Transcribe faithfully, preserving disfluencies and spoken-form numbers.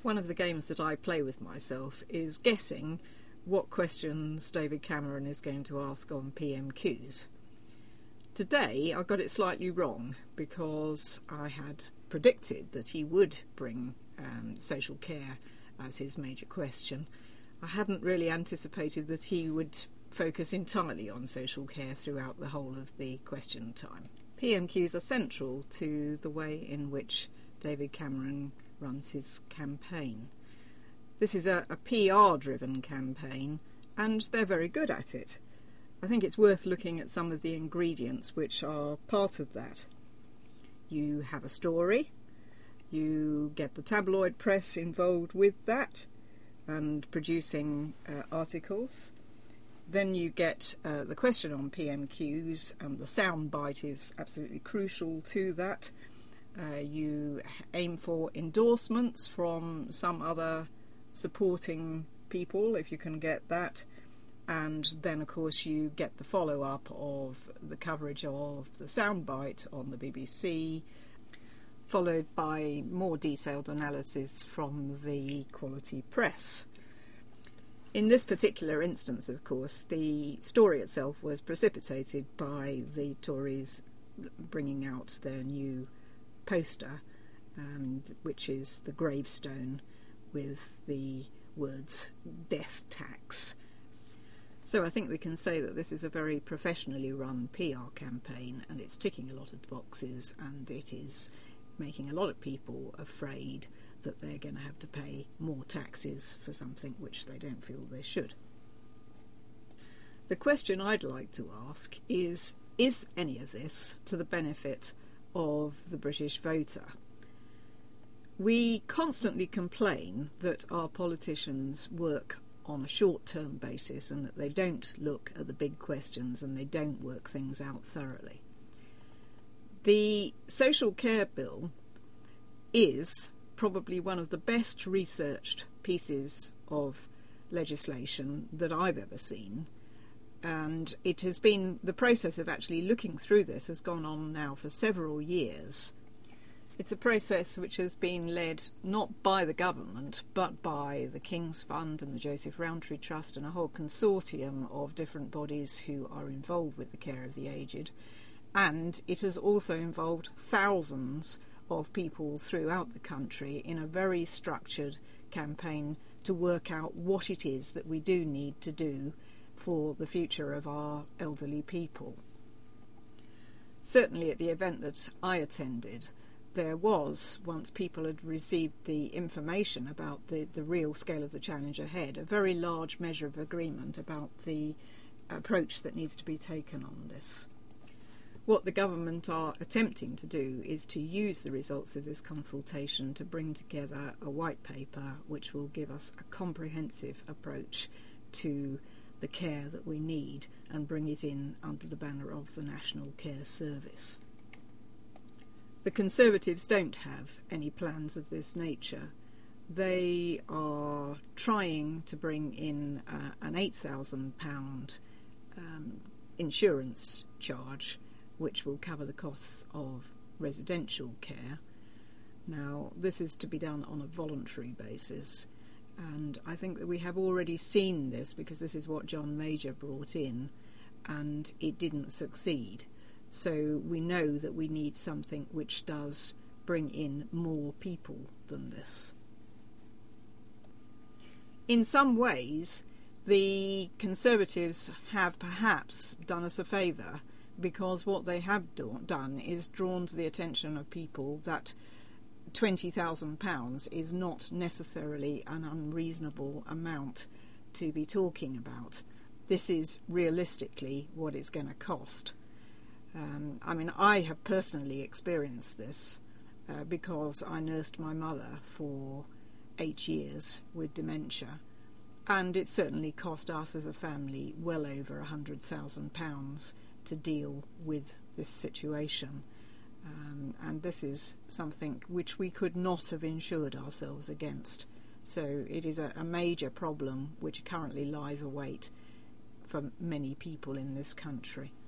One of the games that I play with myself is guessing what questions David Cameron is going to ask on P M Qs. Today I got it slightly wrong because I had predicted that he would bring um, social care as his major question. I hadn't really anticipated that he would focus entirely on social care throughout the whole of the question time. P M Qs are central to the way in which David Cameron runs his campaign. This is a, a P R-driven campaign, and they're very good at it. I think it's worth looking at some of the ingredients which are part of that. You have a story, you get the tabloid press involved with that and producing uh, articles. Then you get uh, the question on P M Qs, and the soundbite is absolutely crucial to that. Uh, you aim for endorsements from some other supporting people, if you can get that. And then, of course, you get the follow-up of the coverage of the soundbite on the B B C, followed by more detailed analysis from the quality press. In this particular instance, of course, the story itself was precipitated by the Tories bringing out their new poster, um, which is the gravestone with the words death tax. So I think we can say that this is a very professionally run P R campaign, and it's ticking a lot of boxes, and it is making a lot of people afraid that they're going to have to pay more taxes for something which they don't feel they should. The question I'd like to ask is, is any of this to the benefit of the British voter? We constantly complain that our politicians work on a short-term basis and that they don't look at the big questions and they don't work things out thoroughly. The Social Care Bill is probably one of the best researched pieces of legislation that I've ever seen, and it has been, the process of actually looking through this has gone on now for several years. It's a process which has been led not by the government but by the King's Fund and the Joseph Rowntree Trust and a whole consortium of different bodies who are involved with the care of the aged, and it has also involved thousands of people throughout the country in a very structured campaign to work out what it is that we do need to do for the future of our elderly people. Certainly at the event that I attended, there was, once people had received the information about the, the real scale of the challenge ahead, a very large measure of agreement about the approach that needs to be taken on this. What the government are attempting to do is to use the results of this consultation to bring together a white paper which will give us a comprehensive approach to the care that we need and bring it in under the banner of the National Care Service. The Conservatives don't have any plans of this nature. They are trying to bring in uh, an eight thousand pounds um, insurance charge which will cover the costs of residential care. Now, this is to be done on a voluntary basis, and I think that we have already seen this because this is what John Major brought in, and it didn't succeed. So we know that we need something which does bring in more people than this. In some ways, the Conservatives have perhaps done us a favour, because what they have do- done is drawn to the attention of people that twenty thousand pounds is not necessarily an unreasonable amount to be talking about. This is realistically what it's going to cost. Um, I mean, I have personally experienced this uh, because I nursed my mother for eight years with dementia, and it certainly cost us as a family well over one hundred thousand pounds to deal with this situation. Um, and this is something which we could not have insured ourselves against. So it is a, a major problem which currently lies await for many people in this country.